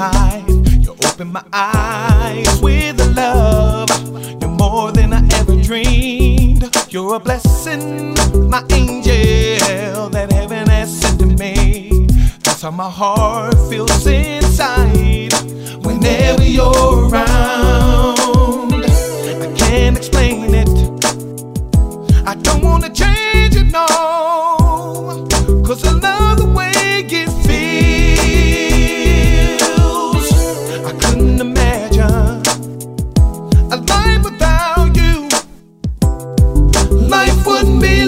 life. You open my eyes with a love. You're more than I ever dreamed. You're a blessing, my angel that heaven has sent to me. That's how my heart feels inside whenever you're around. I can't explain it. I don't wanna change it, no, 'cause I love the way it feels. I couldn't imagine a life without you. Life wouldn't be